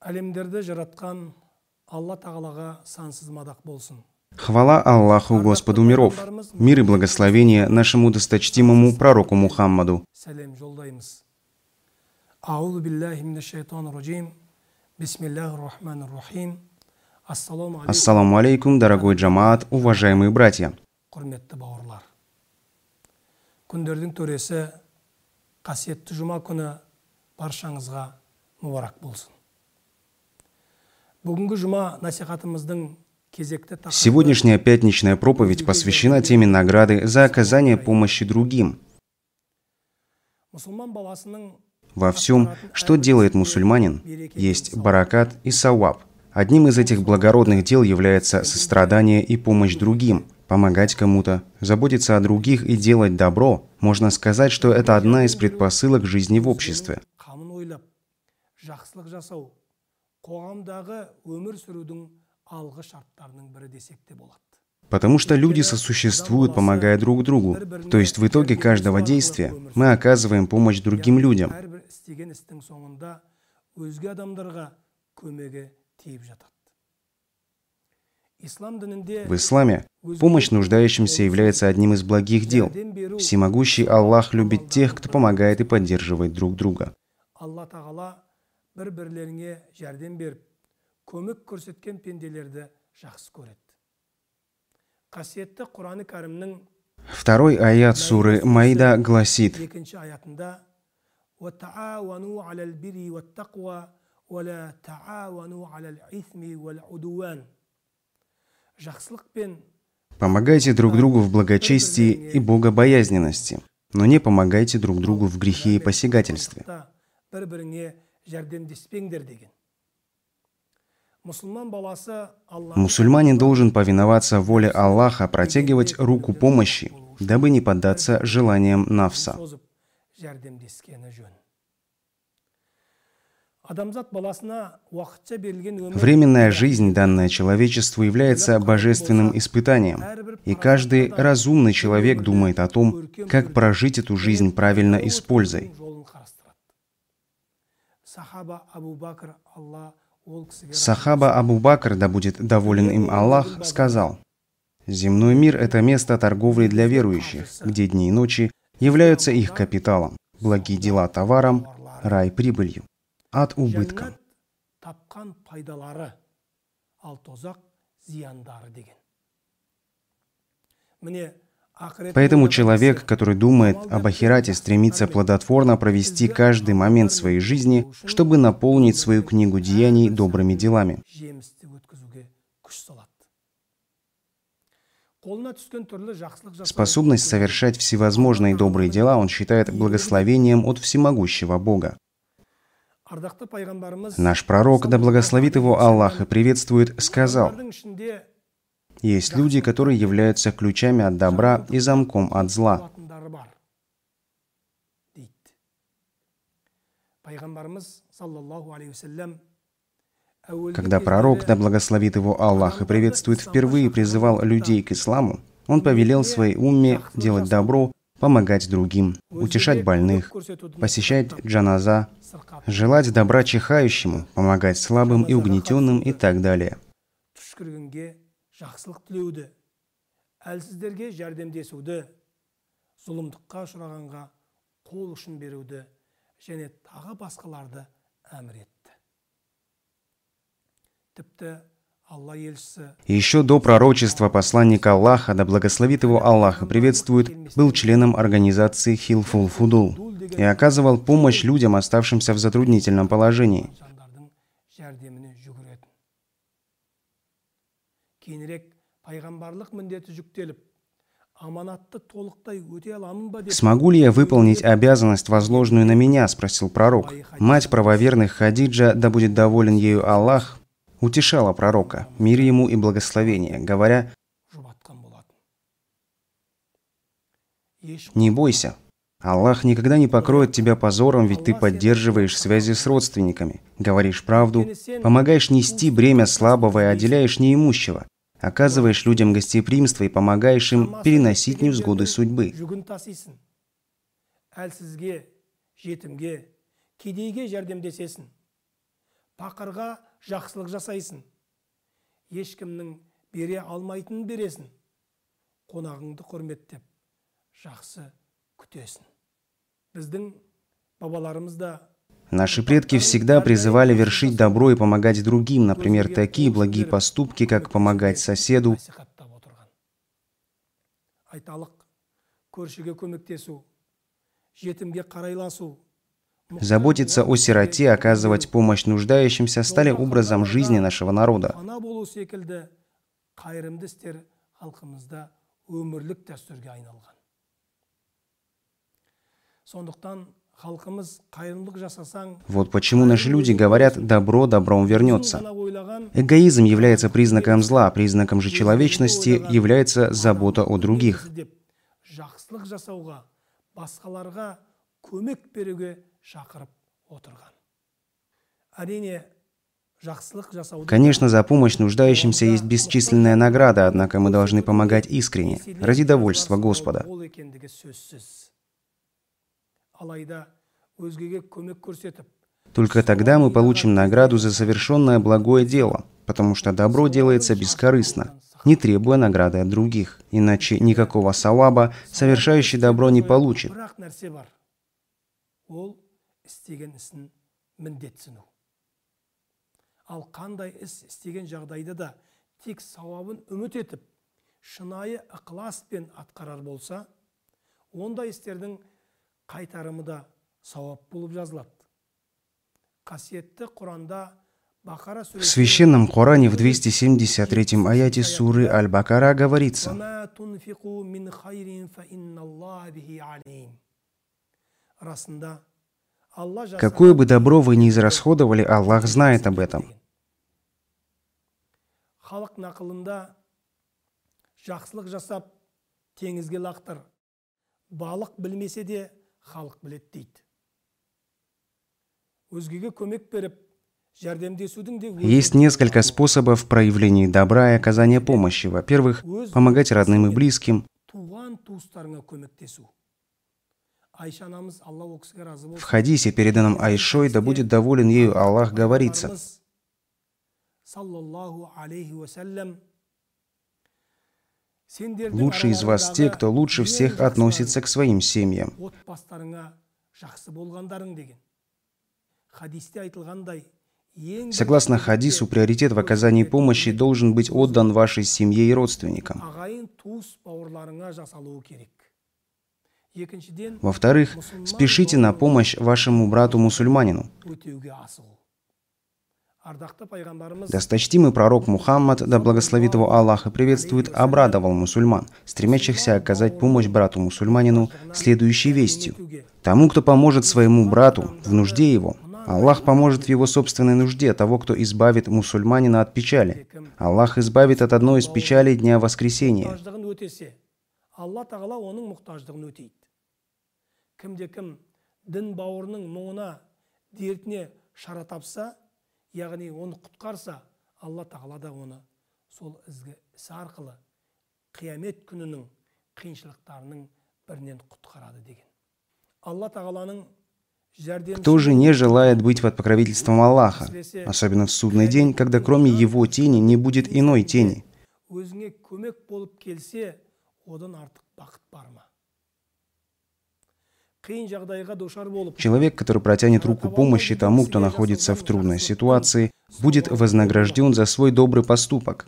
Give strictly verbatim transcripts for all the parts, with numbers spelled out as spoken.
Әлемдерді жараткан Алла Тағалаға сансыз мадақ болсын. Хвала Аллаху, Господу миров, мир и благословение нашему досточтимому пророку Мухаммаду. Сәлем жолдаймыз. Аузу биллахи минаш шайтанир раджим. Бисмиллахир рахманир рахим. Ассаламу алейкум. Ассаламу алейкум, дорогой джамаат, уважаемые братья. Құрметті бауырлар. Күндердің төресі қасиетті жұма күні баршаңызға мұбарак болсын. Бүгінгі жұма насихатымыздың кезекті тақырыбы Сегодняшняя пятничная проповедь посвящена теме награды за оказание помощи другим. мұсылман баласының Во всем, что делает мусульманин, есть баракат и сауаб. Одним из этих благородных дел является сострадание и помощь другим. Помогать кому-то, заботиться о других и делать добро, можно сказать, что это одна из предпосылок жизни в обществе. қамын ойлап, жақсылық жасау, қоғамдағы өмір сүрудің алғы шарттарының бірі десек те болады. Потому что люди сосуществуют, помогая друг другу. То есть в итоге каждого действия мы оказываем помощь другим людям. Әрбір істеген істің соңында өзге адамдарға көмегі тиіп жатады. Ислам дінінде В исламе помощь нуждающимся является одним из благих дел. Всемогущий Аллах любит тех, кто помогает и поддерживает друг друга. Алла Тағала бір-бірлеріңе жәрдем беріп, көмек көрсеткен пенделерді жақсы көреді. Қасиетті Құран-ы Кәрімнің Второй аят суры Маида гласит: екінші аятында وَتَعَاوَنُوا عَلَى الْبِرِّ وَالتَّقْوَى وَلَا تَعَاوَنُوا عَلَى الْإِثْمِ وَالْعُدْوَانِ. Жақсылық пен Помогайте друг другу в благочестии и богобоязненности, но не помогайте друг другу в грехе и посягательстве. бір-біріңе жәрдемдеспеңдер деген. Мұсылман баласы Аллах Мусульманин должен повиноваться воле Аллаха, протягивать руку помощи, дабы не поддаться желаниям нафса. созып жәрдемдескені жөн. Адамзат баласына уақытша берілген өмір Временная жизнь, данная человечеству, является божественным испытанием, и каждый разумный человек думает о том, как прожить эту жизнь правильно и с пользой. жолын қарастырады. Сахаба Абу Бакр Алла ол кісіге Сахаба Абу Бакр, да будет доволен им Аллах, сказал: «Земной мир – это место торговли для верующих, где дни и ночи являются их капиталом, благие дела – товаром, рай – прибылью, ад – убытком». Жәннат тапқан пайдалары, ал тозақ зияндары деген. Міне ақырет Поэтому человек, который думает об ахирате, стремится плодотворно провести каждый момент своей жизни, чтобы наполнить свою книгу деяний добрыми делами. жемісті өткізуге күш салады. Қолына түскен түрлі жақсылық жасау Способность совершать всевозможные добрые дела он считает благословением от всемогущего Бога. ардақты пайғамбарымыз Наш пророк, да благословит его Аллах и приветствует, сказал: олардың ішінде «Есть люди, которые являются ключами от добра и замком от зла». болатындары бар дейді. Пайғамбарымыз саллаллаху алейхи вассалям әуелгі Когда кездері пророк, да благословит его Аллах и приветствует, впервые призывал людей к исламу, он повелел своей умме делать добро, помогать другим, утешать больных, көрсетудің посещать джаназа, сырқат желать добра чихающему, помогать слабым и угнетенным и так далее. түшкіргенге жақсылық тілеуді, әлсіздерге жәрдемдесуді, зұлымдыққа ұшырағанға қол ұшын беруді және тағы басқаларды әмір етті. Тіпті Алла елшісі Еще до пророчества посланника Аллаха, да благословит его Аллах и приветствует, был членом организации Хилфул Фудул и оказывал помощь людям, оставшимся в затруднительном положении. жандардың жәрдеміне жүгіретін. Кейінірек пайғамбарлық міндеті жүктеліп, аманатты толықтай өте аламын ба деп «Смогу ли я выполнить обязанность, возложенную на меня?» – спросил пророк. Мать правоверных Хадиджа, да будет доволен ею Аллах, утешала пророка, мир ему и благословение, говоря: жұбатқан болатын. Еш «Не бойся, Аллах никогда не покроет тебя позором, ведь ты поддерживаешь связи с родственниками, говоришь правду, помогаешь нести бремя слабого и отделяешь неимущего, оказываешь людям гостеприимство и помогаешь им переносить невзгоды судьбы». жүгін тасисың. Әлсізге, жетімге, кедейге жәрдемдесесің. пақырға жақсылық жасайсың. Ешкімнің бере алмайтынын бересің. Қонағыңды құрметтеп, жақсы күтесің. Біздің бабаларымыз да Наши предки всегда призывали вершить добро и помогать другим, например, такие благие поступки, как помогать соседу, заботиться о сироте, оказывать помощь нуждающимся стали образом жизни нашего народа. Вот почему наши люди говорят «добро добром вернется». Эгоизм является признаком зла, признаком же человечности является забота о других. Конечно, за помощь нуждающимся есть бесчисленная награда, однако мы должны помогать искренне, ради довольства Господа. Только тогда мы получим награду за совершенное благое дело, потому что добро делается бескорыстно, не требуя награды от других, иначе никакого саваба совершающий добро не получит. Қайтарымы да сауап болып жазылады. Қасиетті Құранда Бақара В священном Коране в двести семьдесят третьем аяте суры Аль-Бакара говорится: «Какое бы добро вы ни израсходовали, Аллах знает об этом». Халық нақылында жақсылық жасап теңізге лақтыр. Балық білмесе де халық білет дейді. Өзгеге көмек беріп, жәрдемдесудің де Есть несколько способов проявления добра и оказания помощи. Во-первых, помогать родным и близким. туған туыстарыңа көмектесу. Айша анамыз, Алла о кісіге разы болсын, В хадисе, переданном Айшой, да будет доволен ею Аллах, говорится: саллаллаху алейхи вассалям, «Лучшие из вас те, кто лучше всех относится к своим семьям». Согласно хадису, приоритет в оказании помощи должен быть отдан вашей семье и родственникам. Во-вторых, спешите на помощь вашему брату-мусульманину. Досточтимый пророк Мухаммад, да благословит его Аллах и приветствует, обрадовал мусульман, стремящихся оказать помощь брату-мусульманину, следующей вестью: тому, кто поможет своему брату в нужде его, Аллах поможет в его собственной нужде того, кто избавит мусульманина от печали. Аллах избавит от одной из печалей дня воскресения. Яғни оны құтқарса, Алла Тағала да оны сол ізгі ісі арқылы қиямет күнінің қиыншылықтарының бірінен құтқарады деген. Алла Тағаланың жәрдемшісі. Кто же не желает быть под покровительством Аллаха, особенно в судный день, когда кроме его тени не будет иной тени? Өзіңе көмек болып келсе, одан артық бақыт бар ма? Человек, который протянет руку помощи тому, кто находится в трудной ситуации, будет вознагражден за свой добрый поступок.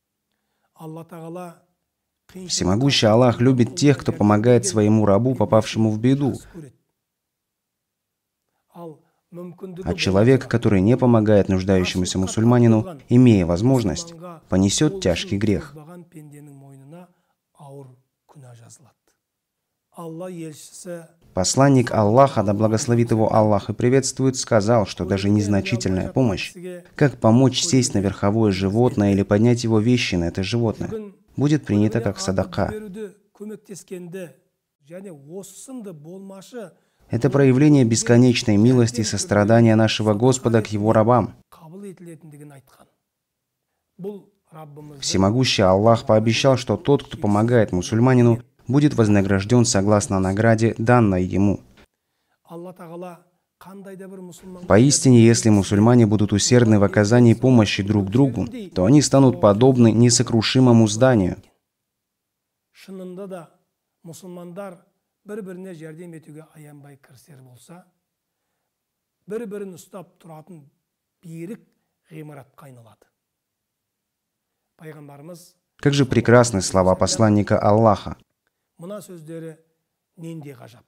Всемогущий Аллах любит тех, кто помогает своему рабу, попавшему в беду. А человек, который не помогает нуждающемуся мусульманину, имея возможность, понесет тяжкий грех. Посланник Аллаха, да благословит его Аллах и приветствует, сказал, что даже незначительная помощь, как помочь сесть на верховое животное или поднять его вещи на это животное, будет принята как садака. Это проявление бесконечной милости и сострадания нашего Господа к Его рабам. Всемогущий Аллах пообещал, что тот, кто помогает мусульманину, будет вознагражден согласно награде, данной ему. Поистине, если мусульмане будут усердны в оказании помощи друг другу, то они станут подобны несокрушимому зданию. Шынында да мұсылмандар бір-біріне жәрдем етуге аянбай кірісер болса, бір-бірін ұстап тұратын берік ғимаратқа айналады. Пайғамбарымыз Как же прекрасны слова посланника Аллаха. мына сөздері нендей ғажап.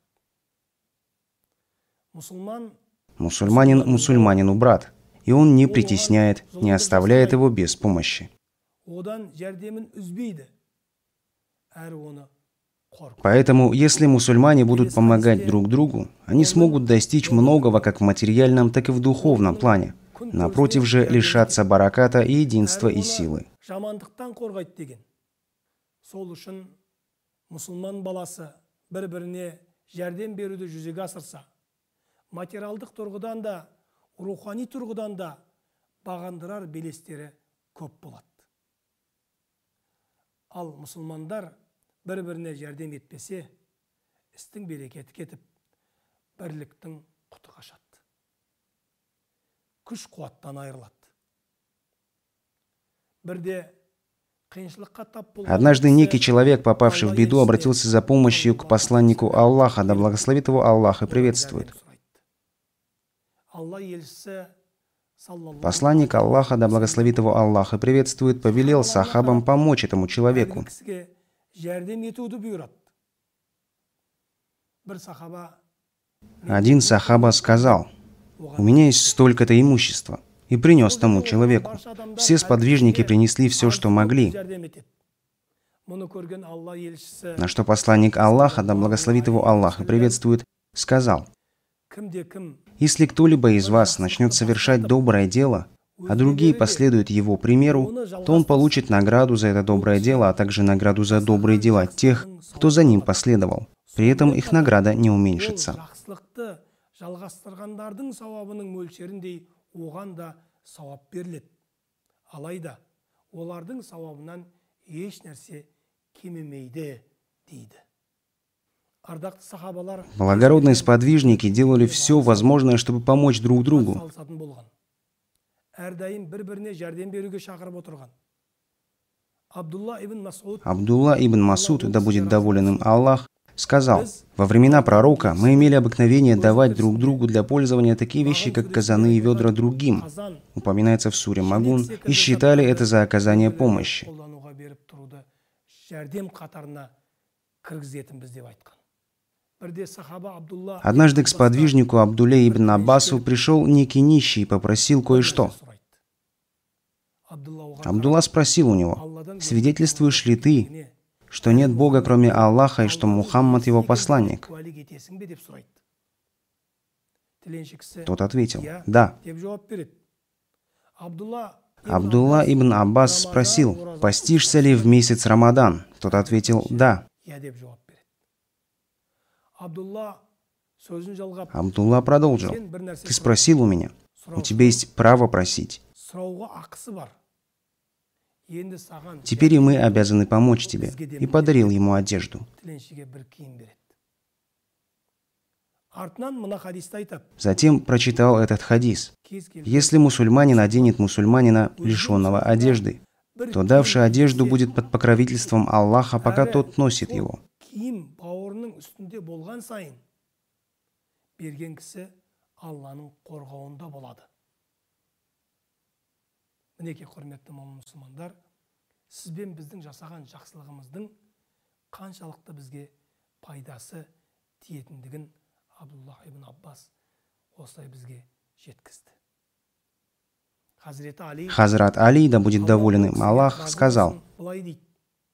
Мұсылман Мусульманин мусульманину брат, и он не притесняет, не оставляет его без помощи. одан жәрдемін үзбейді, әрі оны қорқу. Поэтому, если мусульмане будут помогать друг другу, они смогут достичь многого как в материальном, так и в духовном плане. Напротив же, лишаться бараката и единства и силы. Жамандықтан қорғайды деген. Сол үшін мұсылман баласы бір-біріне жәрдем беруді жүзеге асырса, материалдық тұрғыдан да, рухани тұрғыдан да бағындырар белестері көп болады. Ал мұсылмандар бір-біріне жәрдем етпесе, істің берекеті кетіп, бірліктің құты қашады. Күш қуаттан айырылады. Бірде қиыншылыққа тап болған Однажды кісі некий человек, попавший в беду, обратился за помощью к посланнику Аллаха, да благословит его Аллах и приветствует. Алла елшісі саллаллаху Посланник Аллаха, да благословит его Аллах и приветствует, повелел сахабам помочь этому человеку. кісіге жәрдем етуді бұйырады. Бір сахаба Один сахаба сказал: «У меня есть столько-то имущества», и принес тому человеку. Все сподвижники принесли все, что могли, жәрдем етеді. Мұны көрген Алла елшісі на что посланник Аллаха, да благословит его Аллах и приветствует, сказал: кімде-кім «Если кто-либо из вас начнет совершать доброе дело, а другие последуют его примеру, то он получит награду за это доброе дело, а также награду за добрые дела тех, кто за ним последовал. При этом их награда не уменьшится». жақсылықты жалғастырғандардың сауабының мөлшеріндей оған да сауап беріледі. Алайда олардың сауабынан еш нәрсе кемімейді дейді. Ардақты сахабалар Благородные сподвижники делали все возможное, чтобы помочь друг другу. салысатын болған. Әрдайым бір-біріне жәрдем беруге шақырып отырған. Абдулла ибн Масуд Абдулла ибн Масуд, да будет доволен им Аллах, сказал: «Во времена пророка мы имели обыкновение давать друг другу для пользования такие вещи, как казаны и ведра другим», упоминается в суре Магун, и считали это за оказание помощи. қолдануға беріп тұруды жәрдем қатарына кіргізетінбіз деп айтқан. Бірде сахаба Абдулла Однажды к сподвижнику Абдулле ибн Аббасу пришел некий нищий и попросил кое-что. Абдулла оған Абдулла спросил у него: «Свидетельствуешь ли ты, что нет Бога, кроме Аллаха, и что Мухаммад его посланник?» куәлік етесің бе деп сұрайды. Тіленші кісі Тот ответил: «Да». деп жауап береді. Абдулла Абдулла ибн Аббас спросил: «Постишься ли в месяц Рамадан?» Тот ответил: «Да». я деп жауап береді. Абдулла сөзін жалғап, Абдулла продолжил: сен бір нәрсе «Ты спросил у меня. У тебя есть право просить. сұрауға ақысы бар. Енді саған Теперь и мы обязаны помочь тебе». И подарил ему одежду. тіленшіге бір киім береді. Артынан мына хадисті айтады. Затем прочитал этот хадис: Кез келген «Если мусульманин оденет мусульманина, лишенного одежды, то давший одежду будет под покровительством Аллаха, пока тот носит его». киім бауырының үстінде болған сайын берген кісі Алланың қорғауында болады. Мінекей құрметті мұсылмандар, сіз бен біздің жасаған жақсылығымыздың қаншалықты бізге пайдасы тиетіндігін Абдулла ибн Аббас осылай бізге жеткізді. Хазіреті Али Хазрат Али, да будет доволен им Аллах, сказал: былай дейді: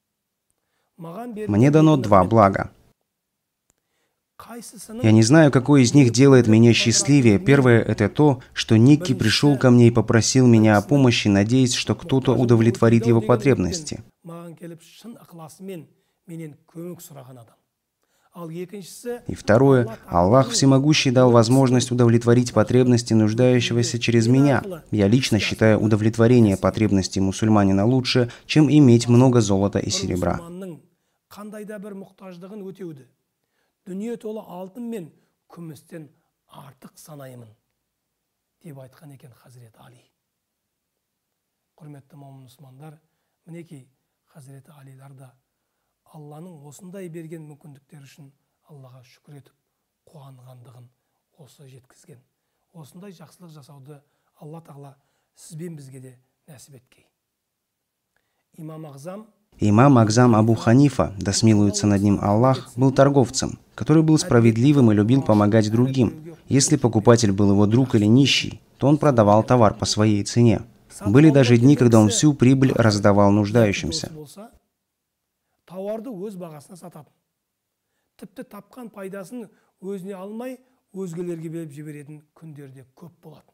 «Мне дано два блага. Қайсысының Я не знаю, какой из них делает меня счастливее. Первое – это то, что некий пришел ко мне и попросил меня о помощи, надеясь, что кто-то удовлетворит его потребности. маған келіп шын ықыласымен менен көмек сұраған адам. Ал екіншісі И второе – Аллах Всемогущий дал возможность удовлетворить потребности нуждающегося через меня. Я лично считаю удовлетворение потребностей мусульманина лучше, чем иметь много золота и серебра». мұсылманның қандай да бір мұқтаждығын өтеуді, дүние толы алтын мен күмістен артық санаймын деп айтқан екен Хазіреті Али. Құрметті момын мұсылмандар, мінекей Хазіреті Алилар да Алланың осындай берген мүмкіндіктер үшін Аллаға шүкір етіп, қуанғандығын осы жеткізген. Осындай жақсылық жасауды Алла Тағала сізбен бізге де нәсіп еткей. Имам Ағзам Имам Агзам Абу Ханифа, да смилуется над ним Аллах, был торговцем, который был справедливым и любил помогать другим. Если покупатель был его друг или нищий, то он продавал товар по своей цене. Были даже дни, когда он всю прибыль раздавал нуждающимся. Тауарды өз бағасына сататын. Тіпті тапқан пайдасын өзіне алмай, өзгелерге беріп жіберетін күндерде көп болатын.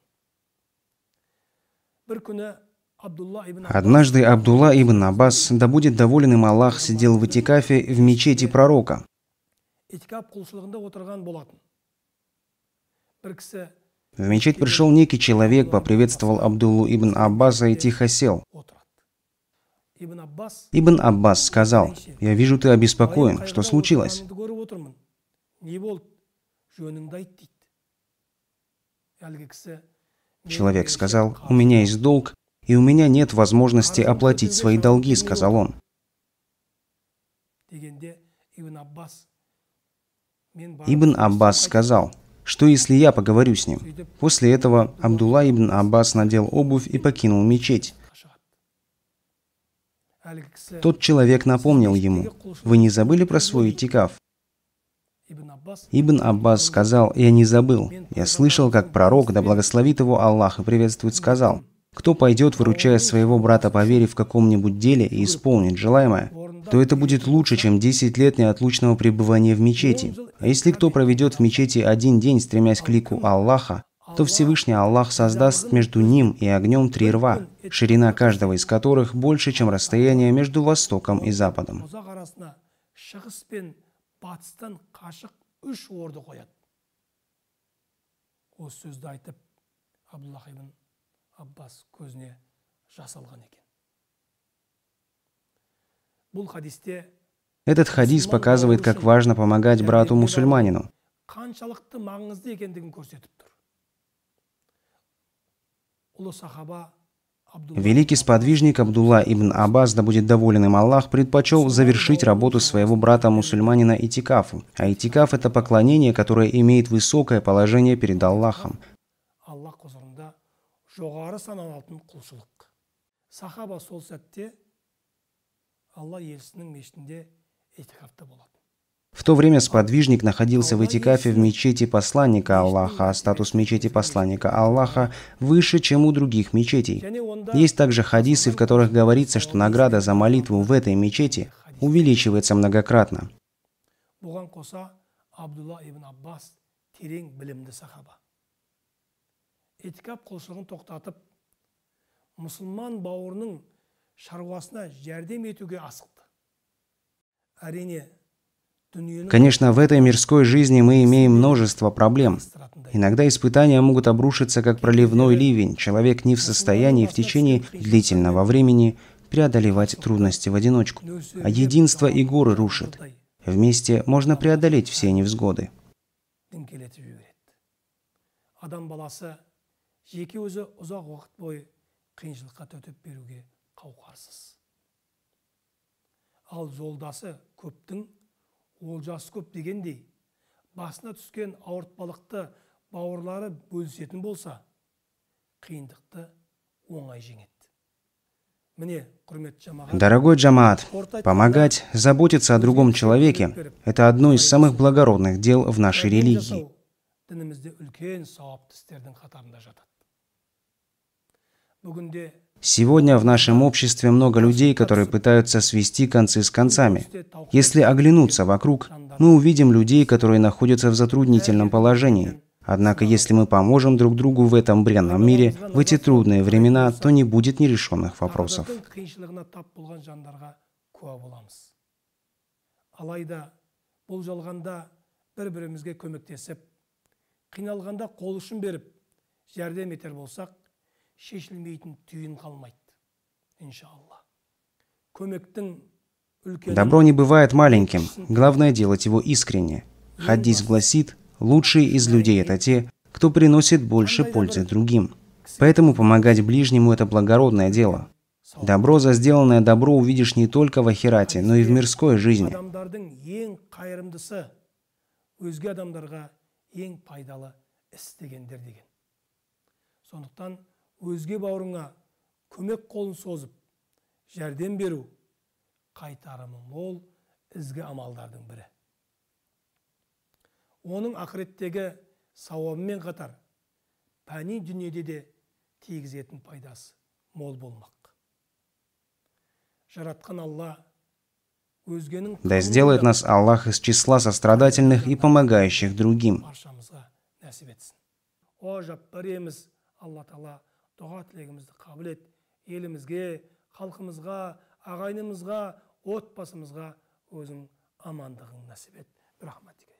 Бір күні Однажды Абдулла ибн Аббас, да будет доволен им Аллах, сидел в этикафе в мечети пророка. В мечеть пришел некий человек, поприветствовал Абдуллу ибн Аббаса и тихо сел. Ибн Аббас сказал: «Я вижу, ты обеспокоен. Что случилось?» Человек сказал: «У меня есть долг, и у меня нет возможности оплатить свои долги», — сказал он. Ибн Аббас сказал: «Что, если я поговорю с ним?» После этого Абдулла ибн Аббас надел обувь и покинул мечеть. Тот человек напомнил ему: «Вы не забыли про свой этикаф?» Ибн Аббас сказал: «Я не забыл. Я слышал, как пророк, да благословит его Аллах и приветствует, сказал: кто пойдет, выручая своего брата по вере в каком-нибудь деле и исполнит желаемое, то это будет лучше, чем десять лет неотлучного пребывания в мечети. А если кто проведет в мечети один день, стремясь к лику Аллаха, то Всевышний Аллах создаст между ним и огнем три рва, ширина каждого из которых больше, чем расстояние между Востоком и Западом». Аббас көзіне жас алған екен. Бұл хадисте Этот хадис показывает, как важно помогать брату-мусульманину. қаншалықты маңызды екендігін көрсетіп тұр. Ұлы сахаба Великий сподвижник Абдулла ибн Аббас, да будет доволен им Аллах, предпочел завершить работу своего брата-мусульманина этикафу. А этикаф – это поклонение, которое имеет высокое положение перед Аллахом. жоғары саналатын құлшылық. Сахаба сол сәтте Алла елшісінің мешітінде этикафта болады. В то время сподвижник находился в этикафе в мечети посланника Аллаха, а статус мечети посланника Аллаха выше, чем у других мечетей. Есть также хадисы, в которых говорится, что награда за молитву в этой мечети увеличивается многократно. Бұған қоса Абдулла ибн Аббас терең білімді сахаба. Этикаф құлшылығын тоқтатып, мұсылман бауырының шаруасына жәрдем етуге асықты. Әрине, Конечно, в этой мирской жизни мы имеем множество проблем. Иногда испытания могут обрушиться, как проливной ливень. Человек не в состоянии в течение длительного времени преодолевать трудности в одиночку. А единство и горы рушит. Вместе можно преодолеть все невзгоды. жеке өзі ұзақ уақыт бойы қиыншылыққа төтеп беруге қауқарсыз. Ал жолдасы көптің олжасы көп дегендей, басына түскен ауыртпалықты бауырлары бөлісетін болса, қиындықты оңай жеңеді. Міне, құрметті жамағат. Дорогой джамаат, помогать, заботиться о другом человеке – это одно из самых благородных дел в нашей религии. Дінімізде үлкен сауапты істердің қатарында жатады. Сегодня в нашем обществе много людей, которые пытаются свести концы с концами. Если оглянуться вокруг, мы увидим людей, которые находятся в затруднительном положении. Однако, если мы поможем друг другу в этом бренном мире, в эти трудные времена, то не будет нерешенных вопросов. Қиналғанда қол ұшын беріп, жәрдем етер болсақ, шешілмейтін түйін қалмайды. Иншаллах. Көмектің үлкен... Добро не бывает маленьким. Главное делать его искренне. Хадис гласит: Лучшие из людей – это те, кто приносит больше пользы другим. Поэтому помогать ближнему – это благородное дело. Добро за сделанное добро увидишь не только в ахирате, но и в мирской жизни. Адамдардың ең қайырымдысы өзге адамдарға ең пайдалы істегендер деген. Сондықтан өзге бауырыңа көмек қолын созып, жәрдем беру қайтарымы мол ізгі амалдардың бірі. Оның ақыреттегі сауабымен қатар пәни дүниеде де тигізетін пайдасы мол болмақ. Жаратқан Алла өзгенің Да сделает нас Аллах из числа сострадательных и помогающих другим. баршамызға нәсіп етсін. О жаппар иеміз, Алла Тағала дұға тілегімізді қабыл ет. Елімізге, халқымызға, ағайынымызға, отбасымызға өзің амандығың нәсіп ет. Рахматик.